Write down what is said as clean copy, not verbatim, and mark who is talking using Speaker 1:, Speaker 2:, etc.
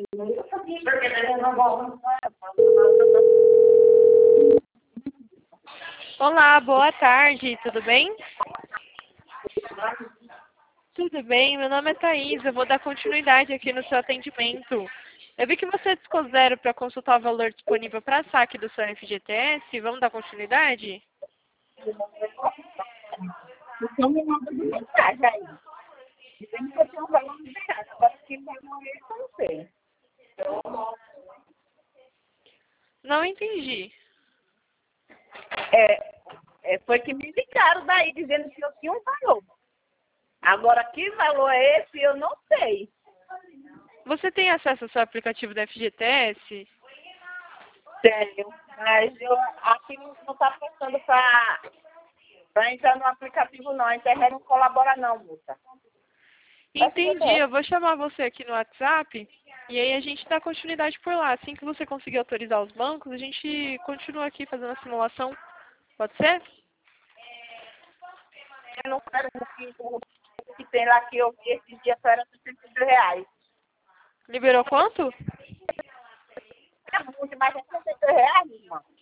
Speaker 1: Olá, boa tarde, tudo bem? Tudo bem, meu nome é Thaís, eu vou dar continuidade aqui no seu atendimento. Eu vi que você discou zero para consultar o valor disponível para saque do seu FGTS, vamos dar continuidade?
Speaker 2: Você me manda uma mensagem aí. Dizendo que eu tenho um valor liberado. Agora que valor é isso, eu não sei.
Speaker 1: Não entendi.
Speaker 2: Foi que me ligaram daí dizendo que eu tinha um valor. Agora, que valor é esse, eu não sei.
Speaker 1: Você tem acesso ao seu aplicativo da FGTS?
Speaker 2: Tenho. Mas eu aqui não está passando para entrar no aplicativo, não. A internet não colabora, não, moça.
Speaker 1: Entendi, eu vou chamar você aqui no WhatsApp e aí a gente dá continuidade por lá. Assim que você conseguir autorizar os bancos, a gente continua aqui fazendo a simulação. Pode ser?
Speaker 2: Eu não quero que tem lá que eu vi esses dias, só era R$ 62.
Speaker 1: Liberou quanto?
Speaker 2: É muito, mas é R$ 62, irmão.